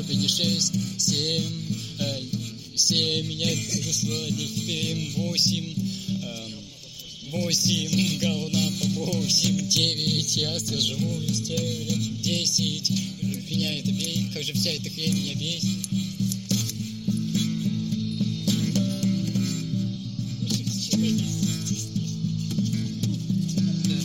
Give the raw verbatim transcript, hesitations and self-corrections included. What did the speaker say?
ступени шесть, семь, э, семь, меня русло не впеем, восемь, э, восемь, говна по восемь, девять, я скажу, десять, меня это бей, как же вся эта хрень меня бесит. Слушай,